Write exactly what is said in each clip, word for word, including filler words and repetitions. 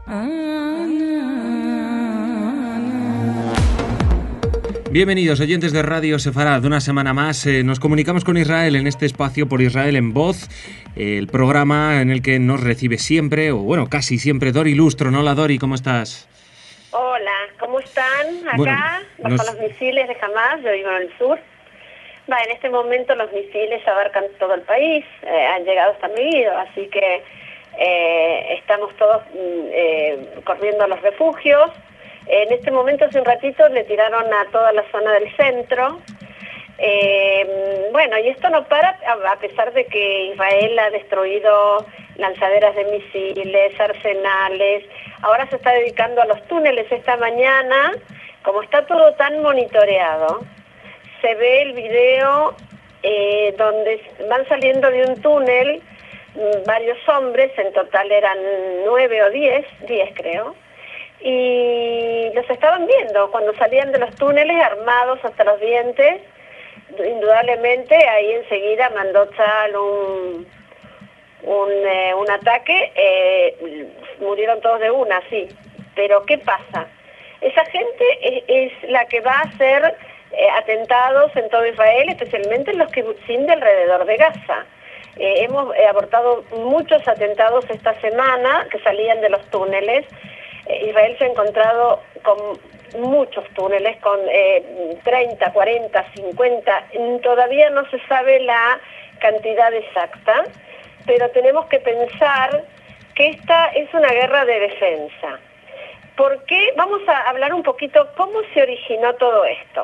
Bienvenidos oyentes de Radio Sefarad, una semana más eh, nos comunicamos con Israel en este espacio por Israel en Voz, eh, el programa en el que nos recibe siempre, o bueno, casi siempre, Dori Lustro. ¿No? Hola Dori, ¿cómo estás? Hola, ¿cómo están? Acá, bueno, bajo nos... los misiles de Hamas, yo vivo en el sur. Va, en este momento los misiles abarcan todo el país, eh, han llegado hasta Megiddo, así que eh, estamos todos eh, corriendo a los refugios. En este momento, hace un ratito, le tiraron a toda la zona del centro. Eh, bueno, y esto no para, a pesar de que Israel ha destruido lanzaderas de misiles, arsenales. Ahora se está dedicando a los túneles. Esta mañana, como está todo tan monitoreado, se ve el video eh, donde van saliendo de un túnel varios hombres, en total eran nueve o diez, diez creo, y los estaban viendo cuando salían de los túneles armados hasta los dientes. Indudablemente ahí enseguida mandó Tzal un, un, eh, un ataque, eh, murieron todos de una, sí, pero ¿qué pasa? Esa gente es, es la que va a hacer eh, atentados en todo Israel, especialmente en los kibutzim de alrededor de Gaza. Eh, hemos eh, abortado muchos atentados esta semana que salían de los túneles. Israel se ha encontrado con muchos túneles, con eh, treinta, cuarenta, cincuenta, todavía no se sabe la cantidad exacta, pero tenemos que pensar que esta es una guerra de defensa. ¿Por qué? Vamos a hablar un poquito cómo se originó todo esto.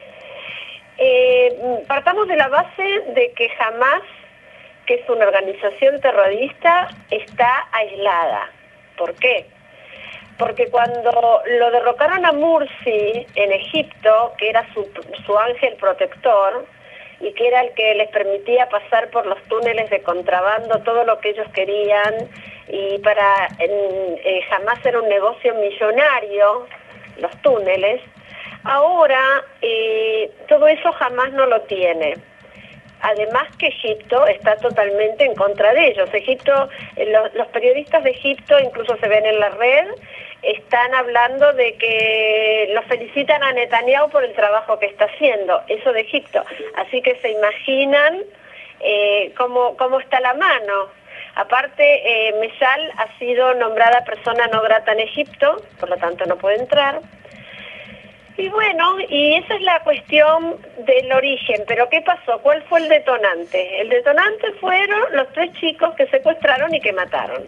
Eh, partamos de la base de que Hamas, que es una organización terrorista, está aislada. ¿Por qué? Porque cuando lo derrocaron a Mursi en Egipto, que era su, su ángel protector, y que era el que les permitía pasar por los túneles de contrabando todo lo que ellos querían, y para en, eh, jamás era un negocio millonario, los túneles, ahora eh, todo eso jamás no lo tiene. Además que Egipto está totalmente en contra de ellos. Egipto, los, los periodistas de Egipto, incluso se ven en la red, están hablando de que los felicitan a Netanyahu por el trabajo que está haciendo, eso de Egipto. Así que se imaginan eh, cómo, cómo está la mano. Aparte, eh, Mesal ha sido nombrada persona no grata en Egipto, por lo tanto no puede entrar. Y bueno, y esa es la cuestión del origen. Pero ¿qué pasó? ¿Cuál fue el detonante? El detonante fueron los tres chicos que secuestraron y que mataron.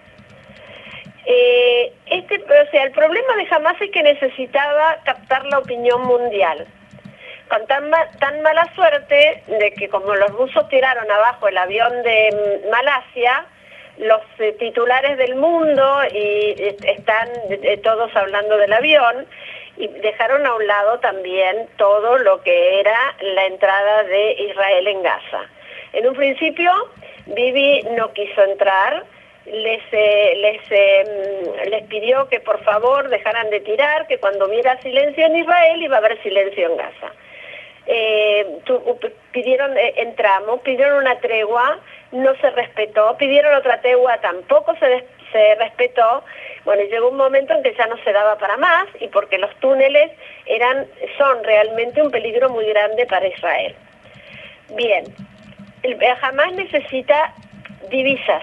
Eh, este, o sea, el problema de Hamas es que necesitaba captar la opinión mundial. Con tan, ma tan mala suerte de que como los rusos tiraron abajo el avión de Malasia, los eh, titulares del mundo y eh, están eh, todos hablando del avión, y dejaron a un lado también todo lo que era la entrada de Israel en Gaza. En un principio, Bibi no quiso entrar, les, eh, les, eh, les pidió que por favor dejaran de tirar, que cuando hubiera silencio en Israel iba a haber silencio en Gaza. Eh, tu, pidieron, eh, entramos, pidieron una tregua, no se respetó, pidieron otra tregua, tampoco se, se respetó. Bueno, y llegó un momento en que ya no se daba para más, y porque los túneles eran, son realmente un peligro muy grande para Israel. Bien, el Hamas necesita divisas.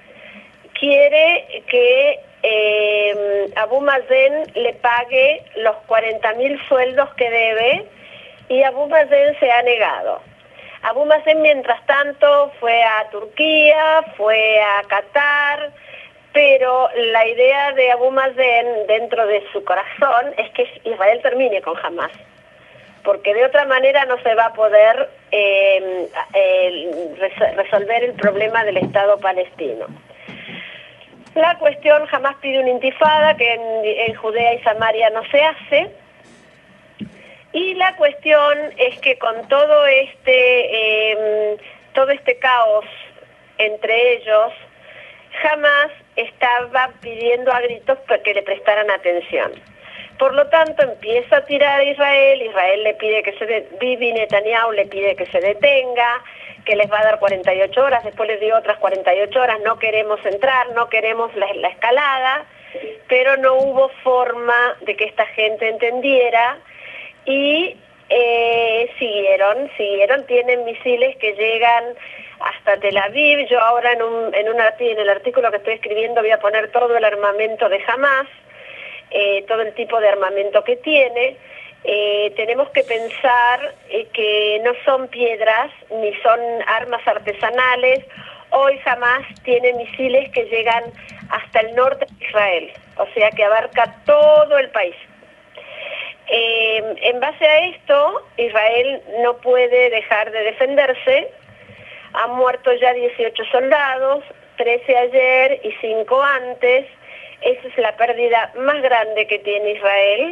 Quiere que eh, Abu Mazen le pague los cuarenta mil sueldos que debe, y Abu Mazen se ha negado. Abu Mazen, mientras tanto, fue a Turquía, fue a Qatar, pero la idea de Abu Mazen dentro de su corazón es que Israel termine con Hamas, porque de otra manera no se va a poder eh, eh, resolver el problema del Estado palestino. La cuestión, Hamas pide una intifada, que en, en Judea y Samaria no se hace, y la cuestión es que con todo este, eh, todo este caos entre ellos, Hamas estaba pidiendo a gritos que le prestaran atención. Por lo tanto, empieza a tirar a Israel, Israel le pide que se de, Bibi Netanyahu le pide que se detenga, que les va a dar cuarenta y ocho horas, después les dio otras cuarenta y ocho horas, no queremos entrar, no queremos la, la escalada, pero no hubo forma de que esta gente entendiera y eh, siguieron, siguieron, tienen misiles que llegan hasta Tel Aviv. Yo ahora en, un, en, un artículo, en el artículo que estoy escribiendo voy a poner todo el armamento de Hamás, eh, todo el tipo de armamento que tiene. Eh, tenemos que pensar eh, que no son piedras ni son armas artesanales. Hoy Hamás tiene misiles que llegan hasta el norte de Israel, o sea que abarca todo el país. Eh, en base a esto, Israel no puede dejar de defenderse. Han muerto ya dieciocho soldados, trece ayer y cinco antes. Esa es la pérdida más grande que tiene Israel.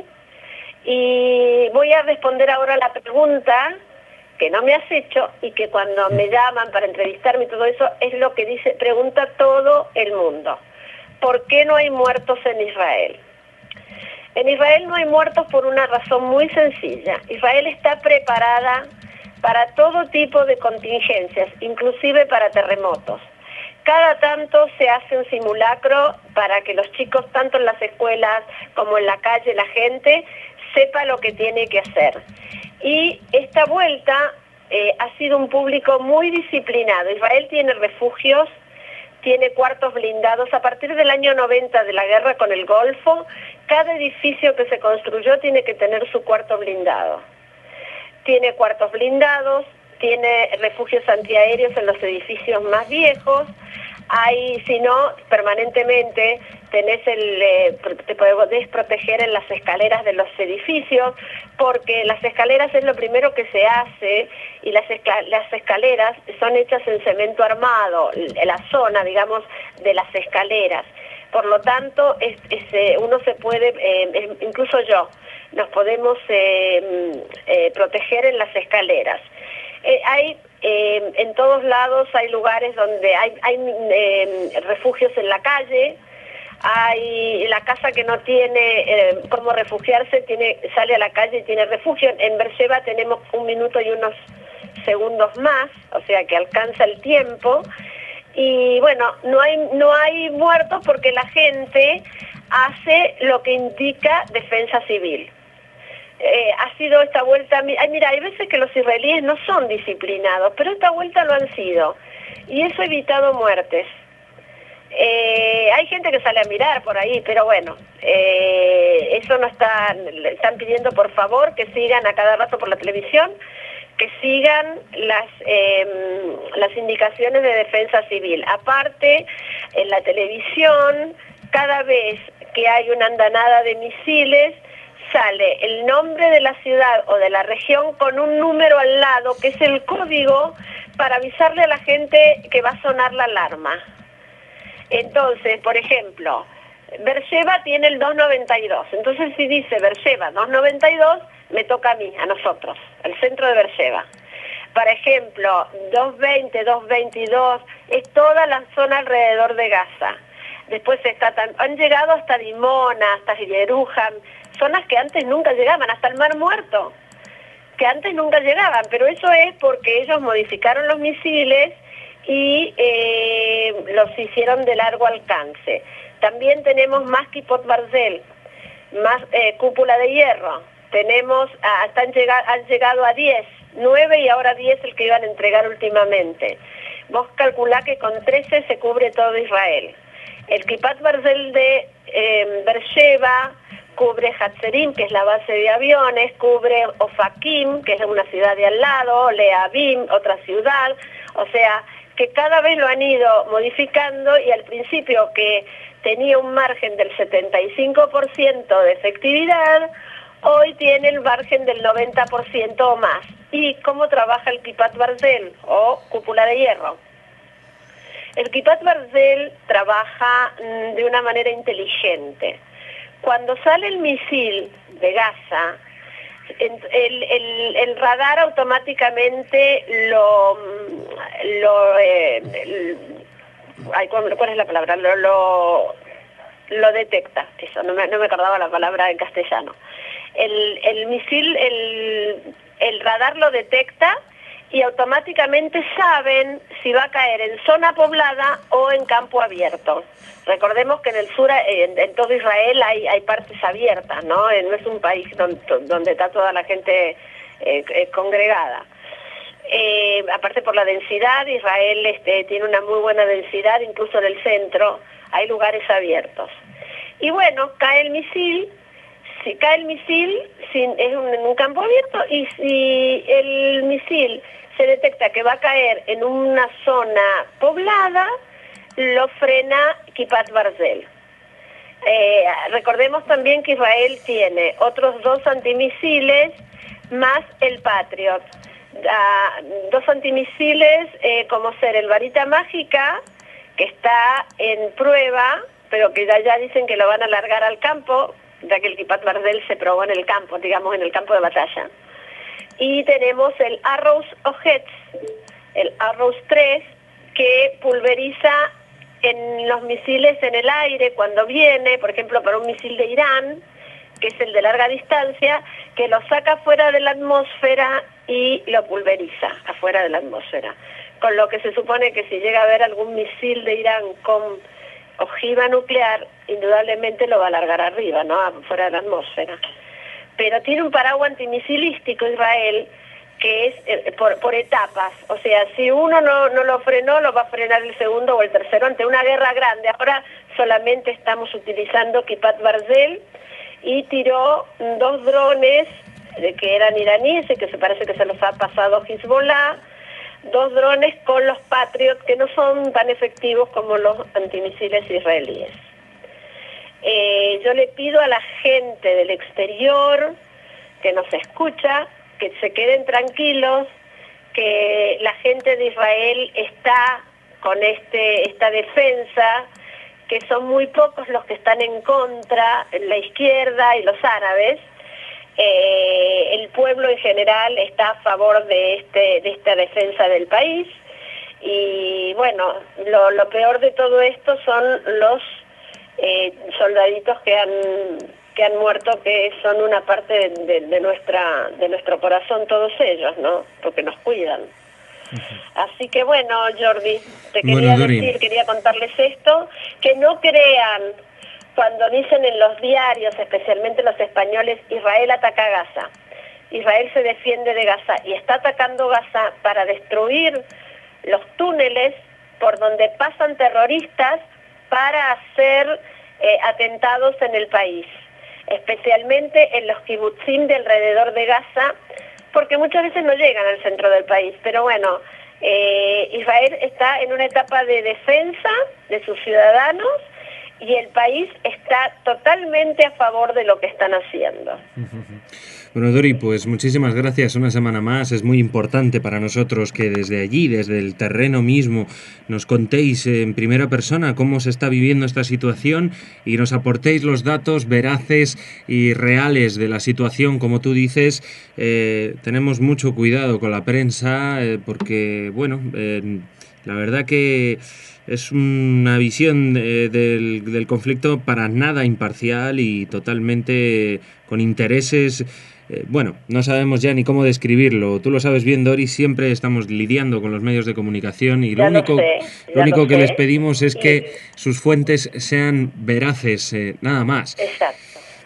Y voy a responder ahora la pregunta que no me has hecho y que cuando me llaman para entrevistarme y todo eso es lo que dice, pregunta todo el mundo. ¿Por qué no hay muertos en Israel? En Israel no hay muertos por una razón muy sencilla. Israel está preparada para todo tipo de contingencias, inclusive para terremotos. Cada tanto se hace un simulacro para que los chicos, tanto en las escuelas como en la calle, la gente, sepa lo que tiene que hacer. Y esta vuelta eh, ha sido un público muy disciplinado. Israel tiene refugios, tiene cuartos blindados. A partir del año noventa de la guerra con el Golfo, cada edificio que se construyó tiene que tener su cuarto blindado. Tiene cuartos blindados, tiene refugios antiaéreos en los edificios más viejos. Hay, si no, permanentemente tenés el, eh, te podés proteger en las escaleras de los edificios, porque las escaleras es lo primero que se hace, y las, esca las escaleras son hechas en cemento armado, la zona, digamos, de las escaleras. Por lo tanto, es, es, eh, uno se puede, eh, incluso yo, nos podemos eh, eh, proteger en las escaleras. Eh, hay eh, en todos lados hay lugares donde hay, hay eh, refugios en la calle. Hay la casa que no tiene eh, cómo refugiarse, tiene, sale a la calle y tiene refugio. En Beersheba tenemos un minuto y unos segundos más, o sea que alcanza el tiempo. Y bueno, no hay, no hay muertos porque la gente hace lo que indica defensa civil. Eh, ha sido esta vuelta, ay, mira, hay veces que los israelíes no son disciplinados, pero esta vuelta lo han sido, y eso ha evitado muertes. Eh, hay gente que sale a mirar por ahí, pero bueno, eh, eso no está, están pidiendo por favor que sigan a cada rato por la televisión, que sigan las, eh, las indicaciones de defensa civil. Aparte, en la televisión, cada vez que hay una andanada de misiles, sale el nombre de la ciudad o de la región con un número al lado, que es el código para avisarle a la gente que va a sonar la alarma. Entonces, por ejemplo, Beersheba tiene el dos noventa y dos. Entonces, si dice Beersheba dos noventa y dos, me toca a mí, a nosotros, el centro de Beersheba. Por ejemplo, dos veinte, dos veintidós, es toda la zona alrededor de Gaza. Después está, han llegado hasta Dimona, hasta Jerusalén, zonas que antes nunca llegaban, hasta el Mar Muerto, que antes nunca llegaban, pero eso es porque ellos modificaron los misiles y eh, los hicieron de largo alcance. También tenemos más Kipot Barzel, más eh, cúpula de hierro, tenemos, ah, están llega, han llegado a diez, nueve y ahora diez el que iban a entregar últimamente. Vos calculá que con trece se cubre todo Israel. El Kipot Barzel de eh, Beersheba cubre Hatzerim, que es la base de aviones, cubre Ofakim, que es una ciudad de al lado, Leavim, otra ciudad, o sea, que cada vez lo han ido modificando, y al principio que tenía un margen del setenta y cinco por ciento de efectividad, hoy tiene el margen del noventa por ciento o más. ¿Y cómo trabaja el Kipot Barzel o cúpula de hierro? El Kipot Barzel trabaja mm, de una manera inteligente. Cuando sale el misil de Gaza, el, el, el radar automáticamente lo, lo eh, el, ay, ¿cuál es la palabra? Lo, lo, lo detecta. Eso, no me, no me acordaba la palabra en castellano. El, el misil, el, el radar lo detecta y automáticamente saben si va a caer en zona poblada o en campo abierto. Recordemos que en el sur, en, en todo Israel, hay, hay partes abiertas, ¿no? No es un país donde, donde está toda la gente eh, eh, congregada. Eh, aparte por la densidad, Israel este, tiene una muy buena densidad, incluso en el centro hay lugares abiertos. Y bueno, cae el misil, si cae el misil si, es un, en un campo abierto, y si el misil se detecta que va a caer en una zona poblada, lo frena Kippat Barzel. Eh, recordemos también que Israel tiene otros dos antimisiles más el Patriot. Uh, dos antimisiles eh, como ser el Varita Mágica, que está en prueba, pero que ya, ya dicen que lo van a largar al campo, ya que el Kippat Barzel se probó en el campo, digamos en el campo de batalla. Y tenemos el Arrows Ojets, el Arrows tres, que pulveriza en los misiles en el aire cuando viene, por ejemplo, para un misil de Irán, que es el de larga distancia, que lo saca fuera de la atmósfera y lo pulveriza afuera de la atmósfera. Con lo que se supone que si llega a haber algún misil de Irán con ojiva nuclear, indudablemente lo va a largar arriba, ¿no? Fuera de la atmósfera. Pero tiene un paraguas antimisilístico Israel, que es eh, por, por etapas. O sea, si uno no, no lo frenó, lo va a frenar el segundo o el tercero ante una guerra grande. Ahora solamente estamos utilizando Kippat Barzel, y tiró dos drones eh, que eran iraníes, que se parece que se los ha pasado Hezbollah, dos drones con los Patriot que no son tan efectivos como los antimisiles israelíes. Eh, yo le pido a la gente del exterior que nos escucha, que se queden tranquilos, que la gente de Israel está con este esta defensa, que son muy pocos los que están en contra, la izquierda y los árabes. Eh, el pueblo en general está a favor de este de esta defensa del país, y bueno, lo, lo peor de todo esto son los eh, soldaditos que han que han muerto, que son una parte de, de, de nuestra de nuestro corazón, todos ellos, ¿no? Porque nos cuidan. Así que bueno, Jordi, te quería bueno, decir, quería contarles esto, que no crean cuando dicen en los diarios, especialmente los españoles, Israel ataca Gaza. Israel se defiende de Gaza y está atacando Gaza para destruir los túneles por donde pasan terroristas para hacer eh, atentados en el país, especialmente en los kibutzim de alrededor de Gaza, porque muchas veces no llegan al centro del país. Pero bueno, eh, Israel está en una etapa de defensa de sus ciudadanos, y el país está totalmente a favor de lo que están haciendo. Bueno, Dori, pues muchísimas gracias una semana más. Es muy importante para nosotros que desde allí, desde el terreno mismo, nos contéis en primera persona cómo se está viviendo esta situación y nos aportéis los datos veraces y reales de la situación. Como tú dices, eh, tenemos mucho cuidado con la prensa eh, porque, bueno, eh, la verdad que es una visión eh, del, del conflicto para nada imparcial y totalmente con intereses. Eh, bueno, no sabemos ya ni cómo describirlo. Tú lo sabes bien, Dori, siempre estamos lidiando con los medios de comunicación y lo ya único, lo sé, lo único lo que sé. les pedimos es y... que sus fuentes sean veraces, eh, nada más. Exacto.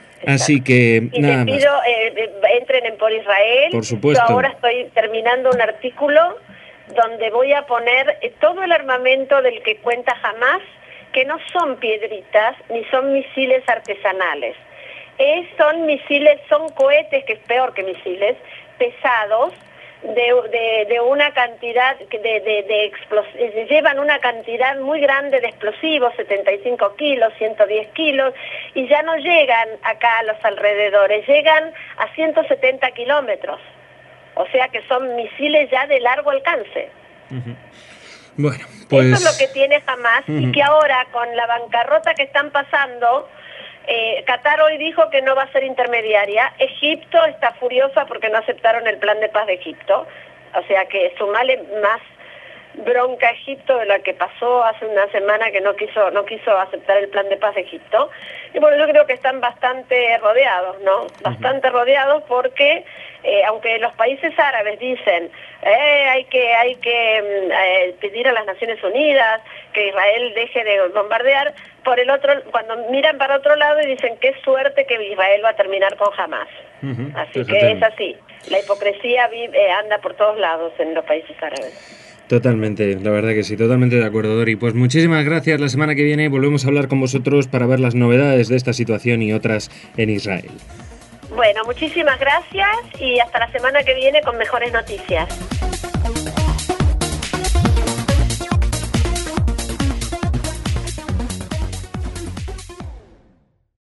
Así que, y nada te más. pido, eh, entren en Por Israel. Por supuesto. Yo ahora estoy terminando un artículo donde voy a poner eh, todo el armamento del que cuenta Hamás, que no son piedritas ni son misiles artesanales. Eh, son misiles, son cohetes, que es peor que misiles, pesados, de, de, de una cantidad, de, de, de explosivos, llevan una cantidad muy grande de explosivos, setenta y cinco kilos, ciento diez kilos, y ya no llegan acá a los alrededores, llegan a ciento setenta kilómetros. O sea que son misiles ya de largo alcance. Uh-huh. Bueno, pues... Eso es lo que tiene Hamás, uh-huh. Y que ahora con la bancarrota que están pasando, eh, Qatar hoy dijo que no va a ser intermediaria. Egipto está furiosa porque no aceptaron el plan de paz de Egipto. O sea que sumale más bronca a Egipto de la que pasó hace una semana, que no quiso no quiso aceptar el plan de paz de Egipto. Y bueno, yo creo que están bastante rodeados, ¿no? Bastante uh-huh. rodeados porque eh, aunque los países árabes dicen eh, hay que hay que eh, pedir a las Naciones Unidas que Israel deje de bombardear, por el otro, cuando miran para otro lado y dicen qué suerte que Israel va a terminar con Hamás. Uh-huh. Así que es así, la hipocresía vive, anda por todos lados en los países árabes. Totalmente, la verdad que sí, totalmente de acuerdo, Dori. Pues muchísimas gracias. La semana que viene volvemos a hablar con vosotros para ver las novedades de esta situación y otras en Israel. Bueno, muchísimas gracias y hasta la semana que viene con mejores noticias.